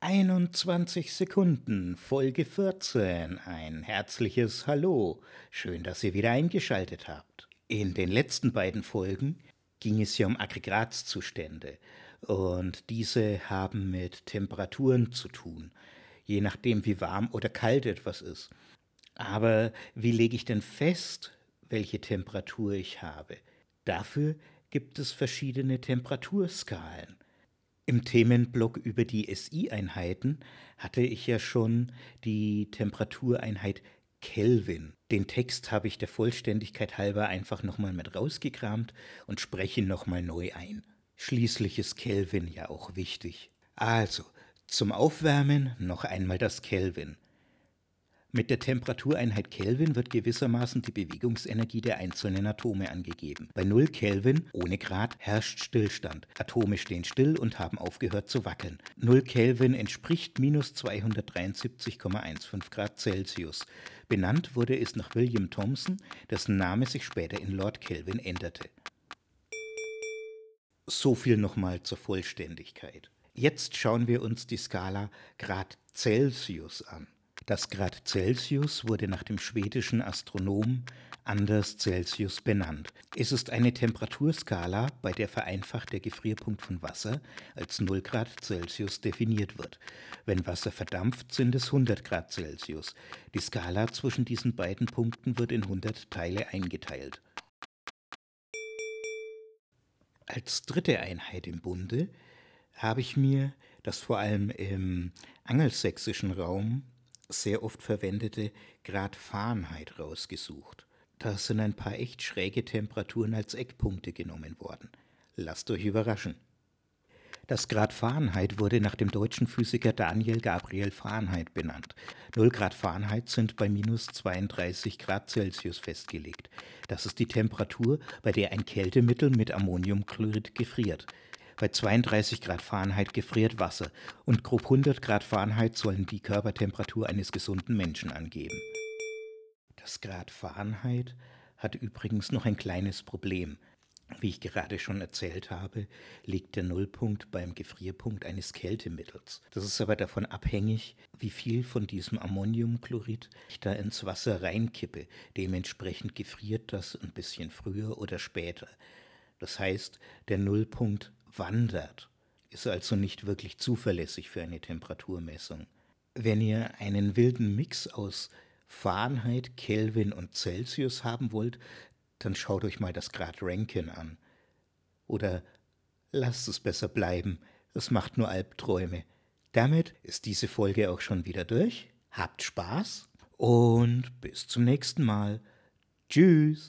21 Sekunden, Folge 14. Ein herzliches Hallo. Schön, dass ihr wieder eingeschaltet habt. In den letzten beiden Folgen ging es ja um Aggregatzustände und diese haben mit Temperaturen zu tun, je nachdem wie warm oder kalt etwas ist. Aber wie lege ich denn fest, welche Temperatur ich habe? Dafür gibt es verschiedene Temperaturskalen. Im Themenblock über die SI-Einheiten hatte ich ja schon die Temperatureinheit Kelvin. Den Text habe ich der Vollständigkeit halber einfach nochmal mit rausgekramt und spreche ihn nochmal neu ein. Schließlich ist Kelvin ja auch wichtig. Also, zum Aufwärmen noch einmal das Kelvin. Mit der Temperatureinheit Kelvin wird gewissermaßen die Bewegungsenergie der einzelnen Atome angegeben. Bei 0 Kelvin, ohne Grad, herrscht Stillstand. Atome stehen still und haben aufgehört zu wackeln. 0 Kelvin entspricht minus 273,15 Grad Celsius. Benannt wurde es nach William Thomson, dessen Name sich später in Lord Kelvin änderte. So viel nochmal zur Vollständigkeit. Jetzt schauen wir uns die Skala Grad Celsius an. Das Grad Celsius wurde nach dem schwedischen Astronomen Anders Celsius benannt. Es ist eine Temperaturskala, bei der vereinfacht der Gefrierpunkt von Wasser als 0 Grad Celsius definiert wird. Wenn Wasser verdampft, sind es 100 Grad Celsius. Die Skala zwischen diesen beiden Punkten wird in 100 Teile eingeteilt. Als dritte Einheit im Bunde habe ich mir das vor allem im angelsächsischen Raum sehr oft verwendete Grad Fahrenheit rausgesucht. Da sind ein paar echt schräge Temperaturen als Eckpunkte genommen worden. Lasst euch überraschen. Das Grad Fahrenheit wurde nach dem deutschen Physiker Daniel Gabriel Fahrenheit benannt. 0 Grad Fahrenheit sind bei minus 32 Grad Celsius festgelegt. Das ist die Temperatur, bei der ein Kältemittel mit Ammoniumchlorid gefriert. Bei 32 Grad Fahrenheit gefriert Wasser und grob 100 Grad Fahrenheit sollen die Körpertemperatur eines gesunden Menschen angeben. Das Grad Fahrenheit hat übrigens noch ein kleines Problem. Wie ich gerade schon erzählt habe, liegt der Nullpunkt beim Gefrierpunkt eines Kältemittels. Das ist aber davon abhängig, wie viel von diesem Ammoniumchlorid ich da ins Wasser reinkippe. Dementsprechend gefriert das ein bisschen früher oder später. Das heißt, der Nullpunkt wandert, ist also nicht wirklich zuverlässig für eine Temperaturmessung. Wenn ihr einen wilden Mix aus Fahrenheit, Kelvin und Celsius haben wollt, dann schaut euch mal das Grad Rankine an. Oder lasst es besser bleiben, es macht nur Albträume. Damit ist diese Folge auch schon wieder durch. Habt Spaß und bis zum nächsten Mal. Tschüss!